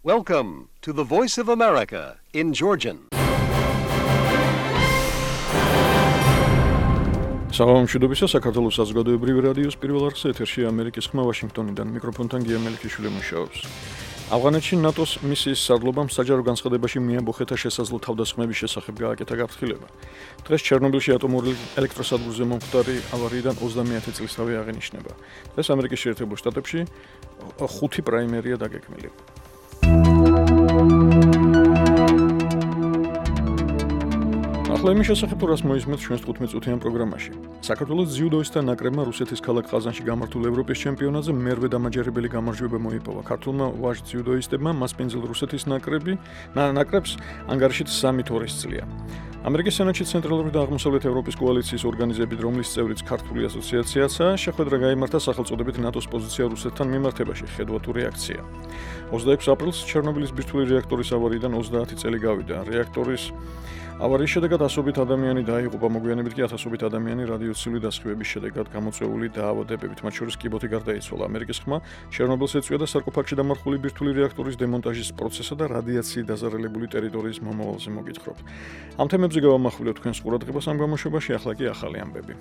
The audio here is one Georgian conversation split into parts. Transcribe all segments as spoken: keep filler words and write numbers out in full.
Welcome to the Voice of America in Georgian. საღამომშვიდობისა საქართველოს საზოგადოებრივი რადიოს პირველ არხზე ეთერში ამერიკის ხმა ვაშინგტონიდან მიკროფონთან გია მელიქიშვილი მუშაობს. ავღანეთში ნატოს მისიის სარდლობამ საჯარო განცხადებაში მიამბოხეთა შესაძლო თავდასხმების შესახებ გააკეთა გაფრთხილება. დღეს ჩერნობილში ატომური ელექტროსადგურზე მომხდარი ავარიიდან ოცდამეათე წლისთავი აღინიშნება. დღეს ამერიკის შეერთებულ შტატებში ხუთი პრაიმერია დაგეგმილი. ახლა იმის შესახებ რას მოისმენთ ჩვენს თხუთმეტ წუთიან პროგრამაში. საქართველოს ძიუდოისტთა ნაკრებმა რუსეთის ქალაქ ყაზანში გამართულ ევროპის ჩემპიონატზე მერვე დამაჯერებელი გამარჯვება მოიპოვა. ქართულმა ვაჟ ძიუდოისტებმა მასპინძელ რუსეთის ნაკრები ნაკრებს ანგარიშით სამი თორის წლია. ამერიკის სენატში ცენტრალური და აღმოსავლეთ ევროპის კოალიციის ორგანიზებით, რომლის წევრიც ქართული ასოციაციაცაა, შეხვედრა გაიმართა სახელწოდებით ნატოს პოზიცია რუსეთთან მიმართებაში, ხედვა თუ რეაქცია. ოცდაექვსი აპრილს ჩერნობილის ბირთვული რეაქტორის ავარიიდან ოცდაათი წელი გავიდა. რეაქტორის ავარიის შედეგად ასობით ადამიანი დაიღუპა, მოგვიანებით კი ათასობით ადამიანი რადიაციული დასხივების შედეგად გამოწვეული დაავადებებით, მათ შორის კიბოთი გარდაიცვალა. ამერიკის ხმა ჩერნობილს ეწვია და სარკოფაგში დამარხული ბირთვული რეაქტორის დემონტაჟის პროცესსა და რადიაციით დაზარალებული ტერიტორიის მომავალზე მოგითხრობთ. ამ თემებზე გავამახვილებთ თქვენს ყურადღებას ამ გამოშვებაში, ახლა კი ახალი ამბები.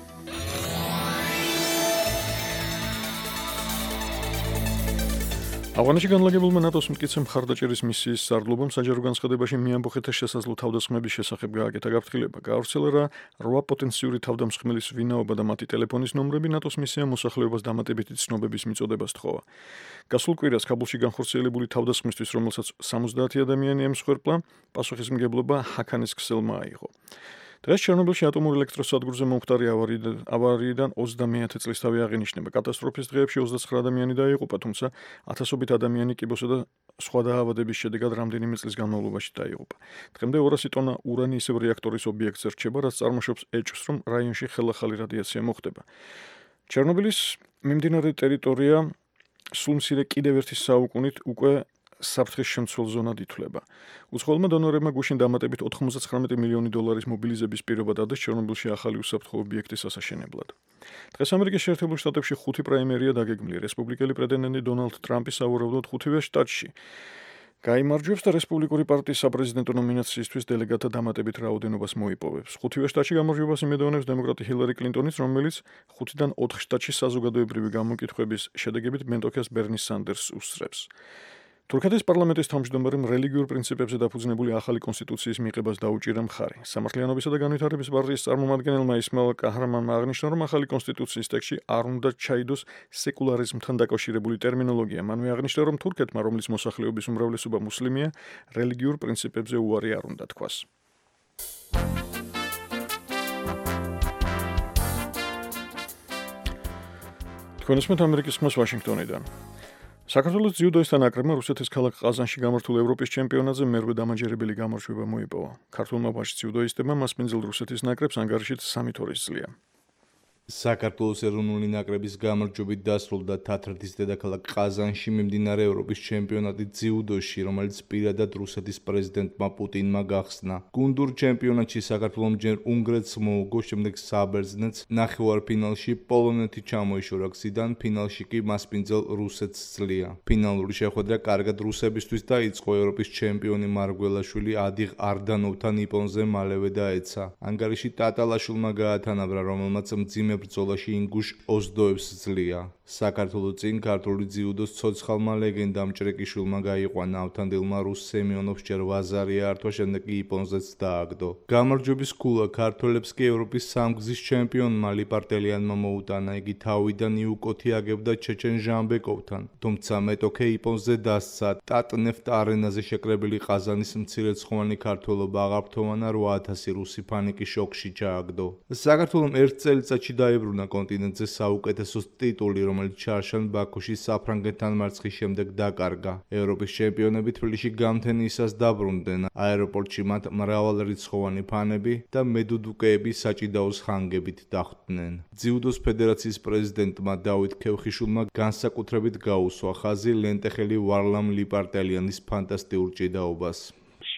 ავღანეთში განლაგებულმა ნატოს მტკიცე მხარდაჭერის მისიის სარდლობამ საჯარო განცხადებაში მიამბოხეთა შესაძლო თავდასხმების შესახებ გააკეთა გაფრთხილება. გაავრცელა რვა პოტენციური თავდამსხმელის ვინაობა და მათი ტელეფონის ნომრები. ნატოს მისიამ მოსახლეობას დამატებითი ცნობების მიწოდებას თხოვა. გასულ კვირას ქაბულში განხორციელებული თავდასხმისთვის, რომელსაც სამოცდაათი ადამიანი ემსხვერპლა, პასუხისმგებლობა ჰაქანის ქსელმა აიღო. დღეს ჩერნობილში ატომურ ელექტროსადგურზე მომხდარი ავარიიდან ოცდამეათე წლისთავი აღინიშნება. კატასტროფის დღეებში ოცდაცხრა ადამიანი დაიღუპა, თუმცა ათასობით ადამიანი კიბოსა და სხვა დაავადების შედეგად რამდენიმე წლის განმავლობაში დაიღუპა. დღემდე ორასი ტონა ურანი ისევ რეაქტორის ობიექტზე რჩება, რაც წარმოშობს ეჭვს, რომ რაიონში ხელახალი რადიაცია მოხდება. ჩერნობილის მიმდინარე ტერიტორია სულ მცირე კიდევ ერთი საუკუნით უკვე საფრთხის შემცველ ზონად ითვლება. უცხოელმა დონორებმა გუშინ დამატებით ოთხმოცდაცხრამეტი მილიონი დოლარის მობილიზების პირობა დადეს ჩერნობილში ახალი უსაფრთხო ობიექტის ასაშენებლად. დღეს ამერიკის შეერთებულ შტატებში ხუთი პრაიმერია დაგეგმილი. რესპუბლიკელი პრეზიდენტი დონალდ ტრამპი სავარაუდოდ ხუთივე შტატში გაიმარჯვებს და რესპუბლიკური პარტიის საპრეზიდენტო ნომინაციისთვის დელეგატთა დამატებით რაოდენობას მოიპოვებს. ხუთივე შტატში გამარჯვებას იმედოვნებს დემოკრატი ჰილარი კლინტონიც, რომელიც ხუთიდან ოთხ შტატში საზოგადოებრივი გამოკითხვების შედეგებით მეტოქეს ბერნი სანდერსს უსწრებს. თურქეთის პარლამენტის თავმჯდომარემ რელიგიურ პრინციპებზე დაფუძნებული ახალი კონსტიტუციის მიღებას დაუჭირა მხარი. სამართლიანობისა და განვითარების პარტიის წარმომადგენელმა ისმაილ კაჰრამანმა აღნიშნა, რომ ახალი კონსტიტუციის ტექსტში არ უნდა ჩაიდოს სეკულარიზმთან დაკავშირებული ტერმინოლოგია. მანვე აღნიშნა, რომ თურქეთმა, რომლის მოსახლეობის უმრავლესობა მუსლიმია, რელიგიურ პრინციპებზე უარი არ უნდა თქვას. თქვენ ისმენთ ამერიკის ხმას ვაშინგტონიდან. საქართველოს ძიუდოისტთა ნაკრებმა რუსეთის ქალაქ ყაზანში გამართულ ევროპის ჩემპიონატზე მერვე დამაჯერებელი გამარჯვება მოიპოვა. ქართულმა ვაჟ ძიუდოისტებმა მასპინძელ რუსეთის ნაკრებს ანგარიშით სამი თორის წლია. საქართველოს ეროვნული ნაკრების გამარჯვებით დასრულდა თათრეთის დედაქალაქ ყაზანში მიმდინარე ევროპის ჩემპიონატი ძიუდოში, რომელიც პირადად რუსეთის პრეზიდენტმა პუტინმა გახსნა. გუნდურ ჩემპიონატში საქართველომ ჯერ უნგრეთს მოუგო, შემდეგ საბერძნეთს, ნახევარფინალში პოლონეთი ჩამოიშორა გზიდან, ფინალში კი მასპინძელ რუსეთს წლია. ფინალური შეხვედრა კარგად რუსებისთვის დაიწყო. ევროპის ჩემპიონი მარგველაშვილი ადიღ არდანოვთან იპონზე მალევე დაეცა. ანგარიში ტატალაშვილმა გაათანაბრა, რომელმაც მძიმე ბრძოლაში ინგუშ ოზდოევს წლია. საქართველოს წინ ქართული ძიუდოს ცოცხალმა ლეგენდამ ჭრეკიშვილმა გაიყვანა. ავთანდილმა რუს სემიონოვს ჯერ ვაზარია ართვა, შემდეგ კი იპონზეც დააგდო. გამარჯვების ქულა ქართველებს კი ევროპის სამგზის ჩემპიონმა ლიპარტელიანმა მოუტანა. იგი თავიდან იუკოთი აგებდა ჩეჩენ ჟამბეკოვთან, თუმცა მეტოქე იპონზე დასცა. ტატნეფტ არენაზე შეკრებილი ყაზანის მცირეცხოვანი ქართველობა აღარფრთოვანა, რვა ათასი რუსი ფანიკი შოკში ჩააგდო. საქართველოს ერთ წელიწადში დაებრუნა კონტინენტზე საუკეთესო ტიტული, რომელიც ჩარშან ბაქოში საფრანგეთთან მარცხის შემდეგ დაკარგა. ევროპის ჩემპიონები თბილისში გამთენიისას დაბრუნდნენ. აეროპორტში მათ მრავალრიცხოვანი ფანები და მედუდუკეები საჭიდაოს ხანგებით დახვდნენ. ძიუდოს ფედერაციის პრეზიდენტმა დავით ქევხიშვილმა განსაკუთრებით გაუსვა ხაზი ლენტეხელი ვარლამ ლიპარტელიანის ფანტასტიკურ ჭიდაობას.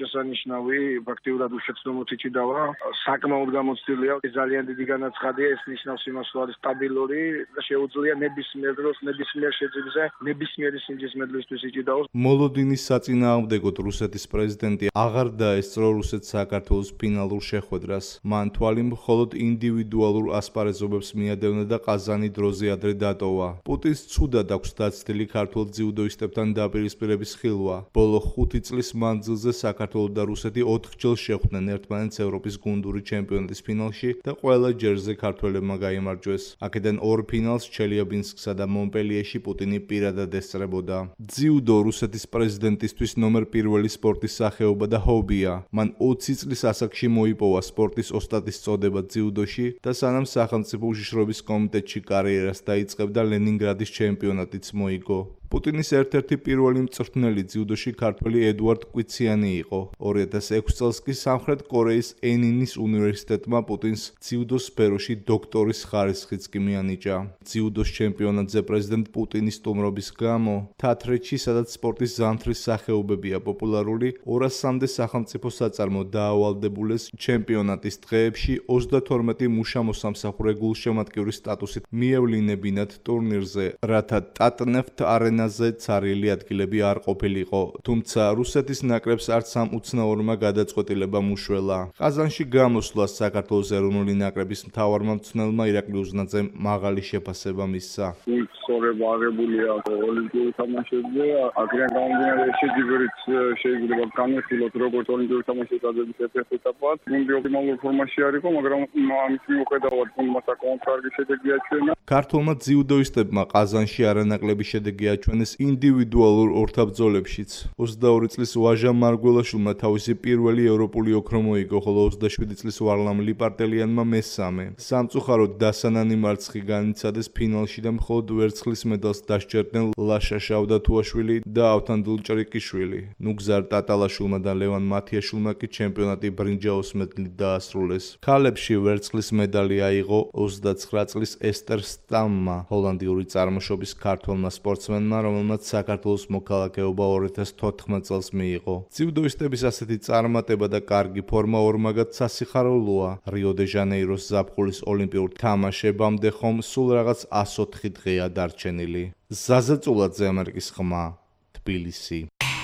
შესანიშნავი, ფაქტიურად უშეცდომოთი დავა. საკმაოდ გამოცდილია, ძალიან დიდი განაცხადია, ეს ნიშნავს იმას, რომ არის სტაბილური და შეუძლია ნებისმიერ დროს, ნებისმიერ შეძენზე, ნებისმიერი სინჯის მედლისთვის იჭიდაოს. მოლოდინის საწინააღმდეგოდ რუსეთის პრეზიდენტი აღარ დაესწრო რუსეთს საქართველოს ფინალურ შეხვედრას. მან თვალი მხოლოდ ინდივიდუალურ ასპარეზობებს მიადევნა და ყაზანი დროზე ადრე დატოვა. პუტინს ცუდად აქვს დაცდილი ქართულ ძიუდოისტებთან დაპირისპირების ხილვა. ბოლო ხუთი წლის მანძილზე საქართველო და რუსეთი ოთხჯერ შეხვდნენ ერთმანეთს ევროპის გუნდური ჩემპიონატის ფინალში და ყველა ჯერზე ქართველებმა გაიმარჯვეს. აქედან ორ ფინალს ჩელიაბინსკსა და მონპელიეში პუტინი პირადად ესწრებოდა. ძიუდო რუსეთის პრეზიდენტისთვის ნომერ პირველი სპორტის სახეობა და ჰობია. მან ოცი წლის ასაკში მოიპოვა სპორტის ოსტატის წოდება ძიუდოში და სანამ სახელმწიფო უშიშროების კომიტეტში კარიერას დაიწყებდა ლენინგრადის ჩემპიონატიც მოიგო. პუტინის ერთ-ერთი პირველი მწვრთნელი ძიუდოში ქართველი ედუარდ კვიციანი იყო. ორი ათას ექვსი წელს კი სამხრეთ კორეის ენინის უნივერსიტეტმა პუტინს ძიუდოს სფეროში დოქტორის ხარისხიც კი მიანიჭა. ძიუდოს ჩემპიონატზე პრეზიდენტ პუტინის სტუმრობის გამო თათრეთში, სადაც სპორტის ზამთრის სახეობებია პოპულარული, ორასამდე სახელმწიფო საწარმო დაავალდებულეს ჩემპიონატის დღეებში ოცდათორმეტი მუშა-მოსამსახურე გულშემატკივრის სტატუსით მიევლინებინათ ტურნირზე, რათა ტატნეფტ არენა ცარიელი ადგილები არ ყოფილიყო, თუმცა რუსეთის ნაკრებს არც ამ უცნაურმა გადაწყვეტილება მუშველა. ყაზანში გამოსვლას საქართველოს ეროვნული ნაკრების მთავარმა მწვრთნელმა ირაკლი უზნაძემ მაღალი შეფასება მისცა. სწორება აღებულია ოლიმპიურ თამაშებზე, აქედან გამომდინარე შეჯიბრით შეიძლება განვიხილოთ როგორც ოლიმპიური თამაშების ერთ-ერთ ეტაპად. გუნდი ოპტიმალურ ფორმაში არ იყო, მაგრამ ამის მიუხედავად გუნდმა საკმაოდ კარგი შედეგი აჩვენა. ქართულმა ძიუდოისტებმა ყაზანში არანაკლები შედეგი აჩვენეს ინდივიდუალურ ორთაბრძოლებშიც. ოცდაორი წლის ვაჟა მარგველაშვილმა თავისი პირველი ევროპული ოქრო მოიგო, ხოლო ოცდაშვიდი წლის ვარლამ ლიპარტელიანმა მესამე. სამწუხაროდ დასანანი მარცხი განიცადეს ფინალში და მხოლოდ ვერცხლის მედალს დასჯერდნენ ლაშა შავდათუაშვილი და ავთანდილ ჭრიკიშვილი. ნუგზარ ტატალაშვილმა და ლევან მათიაშვილმა კი ჩემპიონატი ბრინჯაოს მედლით დაასრულეს. ქალებში ვერცხლის მედალი აიღო ოცდაცხრა წლის ესტერ სტამმა, ჰოლანდიური წარმოშობის ქართველმა სპორტსმენმა, რომელმაც საქართველოს მოქალაქეობა ორი ათას თოთხმეტ წელს მიიღო. ძიუდოისტების ასეთი წარმატება და კარგი ფორმა ორმაგად სასიხარულოა. რიო-დე-ჟანეიროს ზაფხულის ოლიმპიურ თამაშებამდე ხომ სულ რაღაც ასოთხი დღეა დარჩენილი. ზაზა წულაძე, ამერიკის ხმა, თბილისი.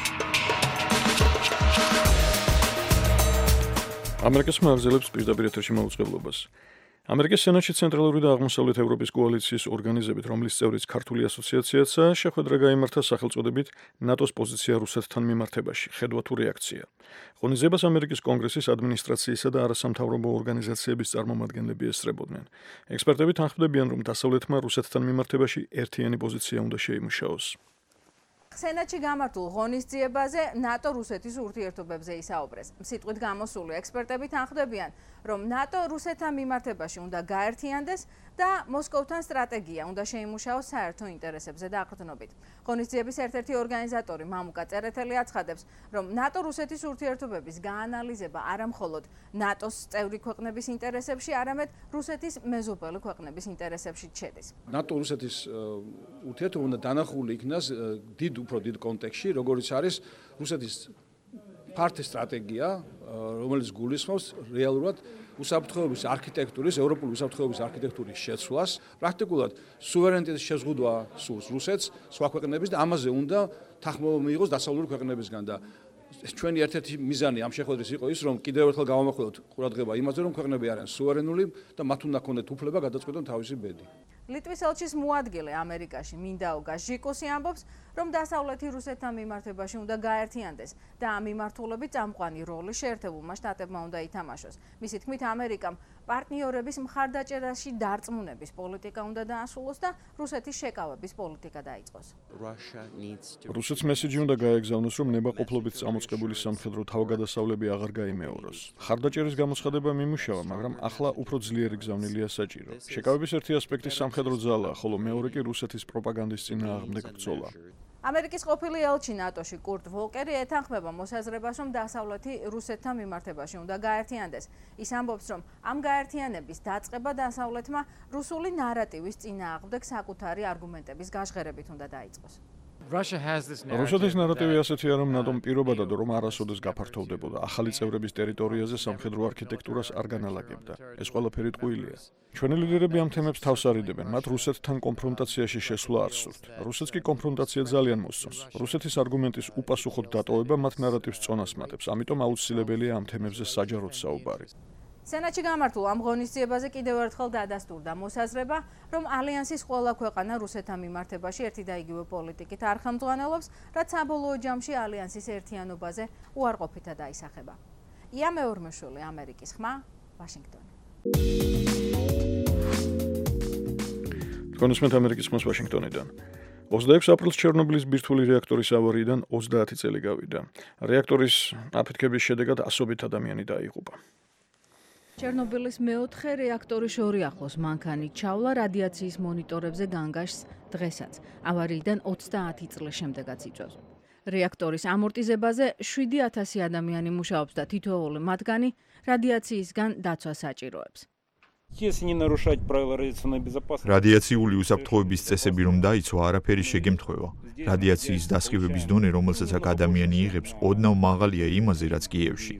ამერიკის ხმა აგრძელებს პირდაპირ ეთერში მაუწყებლობას. ამერიკის სენატში ცენტრალური და აღმოსავლეთ ევროპის კოალიციის ორგანიზებით, რომლის წევრიც ქართული ასოციაციაცაა, შეხვედრა გაიმართა სახელწოდებით ნატოს პოზიცია რუსეთთან მიმართებაში, ხედვა თუ რეაქცია. ღონისძიებას ამერიკის კონგრესის ადმინისტრაციისა და არასამთავრობო ორგანიზაციების წარმომადგენლები ესწრებოდნენ. ექსპერტები თანხმდებიან, რომ დასავლეთმა რუსეთთან მიმართებაში ერთიანი პოზიცია უნდა შეიმუშაოს. სენატში გამართულ ღონისძიებაზე ნატო-რუსეთის ურთიერთობებზე ისაუბრეს. სიტყვით გამოსული ექსპერტები თანხმდებიან, რომ ნატო რუსეთთან მიმართებაში უნდა გაერთიანდეს და მოსკოვთან სტრატეგია უნდა შეიმუშაოს საერთო ინტერესებზე დაყრდნობით. ღონისძიების ერთ-ერთი ორგანიზატორი მამუკა წერეთელი აცხადებს, რომ ნატო-რუსეთის ურთიერთობების გაანალიზება არა მხოლოდ ნატოს წევრი ქვეყნების ინტერესებში, არამედ რუსეთის მეზობელი ქვეყნების ინტერესებში შედის. ნატო-რუსეთის ურთიერთობა უნდა დანახული იქნას დიდ უფრო დიდ კონტექსტში, როგორც არის რუსეთის ფართე სტრატეგია, რომელიც გულისხმობს რეალურად უსაფრთხოების არქიტექტურის, ევროპული უსაფრთხოების არქიტექტურის შეცვლას, პრაქტიკულად სუვერენიტეტის შეზღუდვა სურს რუსეთს სხვა ქვეყნების და ამაზე უნდა თანხმობა მიიღოს დასავლური ქვეყნებისგან და ჩვენი ერთ-ერთი მიზანი ამ შეხვედრის იყო ის, რომ კიდევ ერთხელ გავამახვილოთ ყურადღება იმაზე, რომ ქვეყნები არიან სუვერენული და მათ უნდა ქონდეთ უფლება გადაწყვეტონ თავისი ბედი. ლიტვის ელჩის მოადგილე ამერიკაში მინდაუგა ჟიკოსი ამბობს, რომ დასავლეთი რუსეთთან მიმართებაში უნდა გაერთიანდეს და ამ მიმართულებით წამყვანი როლი შეერთებულმა შტატებმა უნდა ითამაშოს. მისი თქმით, ამერიკამ პარტნიორების მხარდაჭერაში დარწმუნების პოლიტიკა უნდა დაასრულოს და რუსეთის შეკავების პოლიტიკა დაიწყოს. რუსეთს მესიჯი უნდა გაეგზავნოს, რომ ნებაყოფლობით წამოწყებული სამხედრო თავგადასავლები აღარ გაიმეოროს. მხარდაჭერის გამოცხადება მიმუშავა, მაგრამ ახლა უფრო ძლიერი გზავნილია საჭირო. შეკავების ერთი ასპექტი სამხედრო ძალა, ხოლო მეორე კი რუსეთის პროპაგანდის წინააღმდეგ ბრძოლა. ამერიკის ყოფილი ელჩი ნატოში კურტ ვოლკერი ეთანხმება მოსაზრებას, რომ დასავლეთი რუსეთთან მიმართებაში უნდა გაერთიანდეს. ის ამბობს, რომ ამ გაერთიანების დაწყება დასავლეთმა რუსული ნარატივის წინააღმდეგ საკუთარი არგუმენტების გაჟღერებით უნდა დაიწყოს. რუსეთის ნარატივი ასეთია, რომ ნატომ პირობადად რომ არასოდეს გაფართოვდებოდა ახალი წევრების ტერიტორიაზე სამხედრო არქიტექტურას არ განალაგებდა. ეს ყველაფერი ტყუილია. ჩვენი ლიდერები ამ თემებს თავს არიდებენ, მათ რუსეთთან კონფრონტაციაში შესვლა არ სურთ. რუსეთს კი კონფრონტაცია ძალიან მოსწონს. რუსეთის არგუმენტის უპასუხოდ დატოვება მათ ნარატივს წონას მატებს, ამიტომ აუცილებელია ამ თემებზე საჯაროდ საუბარი. სენატში გამართულ ამ ღონისძიებაზე კიდევ ერთხელ დადასტურდა მოსაზრება, რომ ალიანსის ყველა ქვეყანა რუსეთთან მიმართებაში ერთი და იგივე პოლიტიკით არ ხელმძღვანელობს, რაც საბოლოო ჯამში ალიანსის ერთიანობაზე უარყოფითად აისახება. ია მეორმეშვილი, ამერიკის ხმა, ვაშინგტონი. კონსმენტ ამერიკის ხმას ვაშინგტონიდან. ოცდაექვსი აპრილს ჩერნობილის ბირთვული რეაქტორის ავარიიდან ოცდაათი წელი გავიდა. რეაქტორის აფეთქების შედეგად ასობით ადამიანი დაიღუპა. ჩერნობილის მეოთხე რეაქტორის შორი ახლოს მანქანი ჩავლა რადიაციის მონიტორებზე განგაშს დღესაც. ავარიიდან ოცდაათი წლის შემდეგაც იწვევს. რეაქტორის ამორტიზებაზე შვიდი ათასი ადამიანი მუშაობს და თითოეული მათგანი რადიაციისგან დაცვას საჭიროებს. რადიაციული უსაფრთხოების წესები რომ დაიცვა, არაფერი შეგემთხვევა. რადიაციის დასხივების დონე, რომელსაც აქ ადამიანი იღებს, ოდნავ მაღალია იმაზე, რაც კიევში.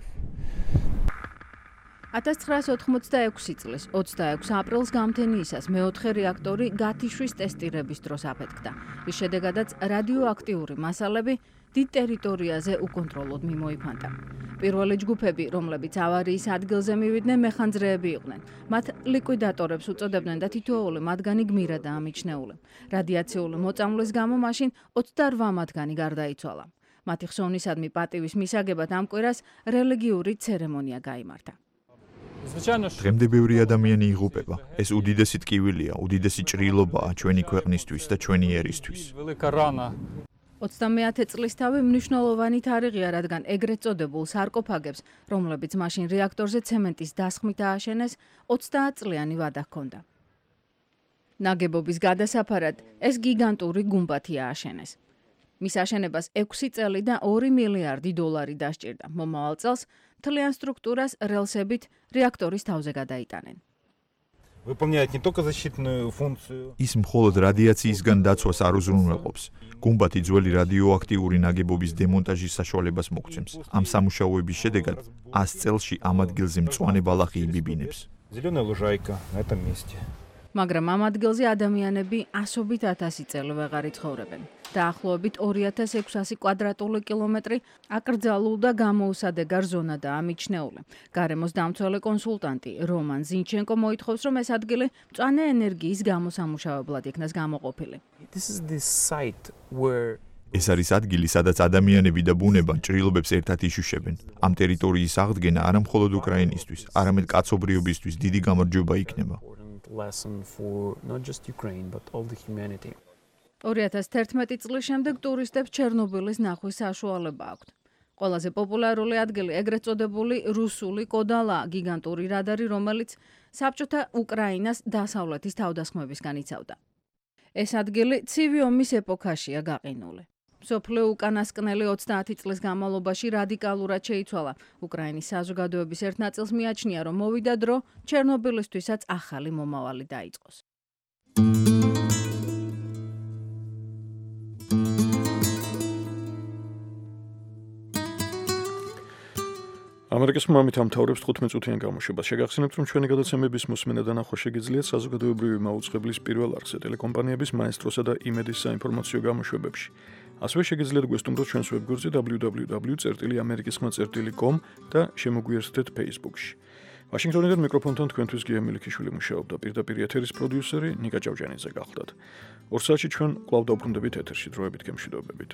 ათას ცხრაას ოთხმოცდაექვსი წლის ოცდაექვსი აპრილს გამთენიისას მეოთხე რეაქტორი გათიშვის ტესტირების დროს აფეთქდა. ის შედეგადაც რადიოაქტიური მასალები დიდ ტერიტორიაზე უკონტროლოდ მიმოიფანტა. პირველი ჯგუფები, რომლებიც ავარიის ადგილზე მივიდნენ, მეხანძრეები იყვნენ. მათ ლიკვიდატორებს უწოდებდნენ და თითოეული მათგანი გმირადაა მიჩნეული. რადიაციული მოწამვლის გამო მაშინ ოცდარვა მათგანი გარდაიცვალა. მათი ხსოვნისადმი პატივის მისაგებად ამ კვირას რელიგიური ცერემონია გაიმართა. დღემდე ბევრი ადამიანი იღუპება. ეს უდიდესი ტკივილია, უდიდესი ჭრილობაა ჩვენი ქვეყნისთვის და ჩვენი ერისთვის. ოცდამეათე წლისთავი მნიშვნელოვანი თარიღია, რადგან ეგრეთ წოდებულ სარკოფაგებს, რომლებიც მაშინ რეაქტორზე ცემენტის დასხმით ააშენეს, ოცდაათწლიანი ვადა ჰქონდა. ნაგებობის გადასაფარად ეს გიგანტური გუმბათი ააშენეს. მის აშენებას ექვსი წელი და ორი მილიარდი დოლარი დასჭირდა. მომავალ წელს მთლიან სტრუქტურას რელსებით რეაქტორის თავზე გადაიტანენ. ის მხოლოდ რადიაციისგან დაცვას არ უზრუნველყოფს. გუმბათი ძველი რადიოაქტიური ნაგებობის დემონტაჟის საშუალებას მოგცემს. ამ სამუშაოების შედეგად ას წელში ამ ადგილზე მწვანე ბალახი იბიბინებს. მაგრამ ამ ადგილზე ადამიანები ასობით ათასი წელი ვეღარ იცხოვრებენ. დაახლოებით ორი ათას ექვსასი კვადრატული კილომეტრი აკრძალულ და გამოუსადეგარ ზონადაა მიჩნეული. გარემოს დამცველი კონსულტანტი რომან ზინჩენკო მოითხოვს, რომ ეს ადგილი მწვანე ენერგიის გამოსამუშავებლად იქნას გამოყოფილი. ეს არის ადგილი, სადაც ადამიანები და ბუნება ჭრილობებს ერთად იშუშებენ. ამ ტერიტორიის აღდგენა არა მხოლოდ უკრაინისთვის, არამედ კაცობრიობისთვის დიდი გამარჯვება იქნება. ორი ათას თერთმეტი წლის შემდეგ ტურისტებს ჩერნობილის ნახვის საშუალება აქვთ. ყველაზე პოპულარული ადგილი ეგრეთ წოდებული რუსული კოდალა, გიგანტური რადარი, რომელიც საბჭოთა უკრაინას დასავლეთის თავდასხმებისგან იცავდა. ეს ადგილი ცივი ომის ეპოქაშია გაყინული. მსოფლიო უკანასკნელი ოცდაათი წლის განმავლობაში რადიკალურად შეიცვალა. უკრაინის საზოგადოების ერთ ნაწილს მიაჩნია, რომ მოვიდა დრო ჩერნობილისთვისაც ახალი მომავალი დაიწყოს. ამერიკის ხმამით ამთავრებს თხუთმეტ წუთიან გამოშვებას. შეგახსენებთ, რომ ჩვენი გადაცემების მოსმენა და ნახვა შეგიძლიათ საზოგადოებრივი მაუწყებლის პირველ არხზე, ტელეკომპანიების მაესტროსა და იმედის საინფორმაციო გამოშვებებში. ასევე შეგიძლიათ გვესტუმროთ ჩვენს ვებგვერდზე დაბლიუ დაბლიუ დაბლიუ წერტილი ამერიკის ხმა წერტილი კომ და შემოგვიერთდეთ Facebook-ში. ვაშინგტონიდან მიკროფონთან თქვენთვის გია მილიქიშვილი მუშაობდა, პირდაპირ ეთერის პროდიუსერი ნიკა ჭავჭანიძე გახლდათ. ორ საათში ჩვენ კვლავ დავბრუნდებით ეთერში, დროებით გემშვიდობებით.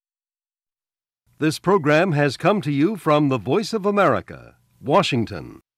This program has come to you from the Voice of America, Washington.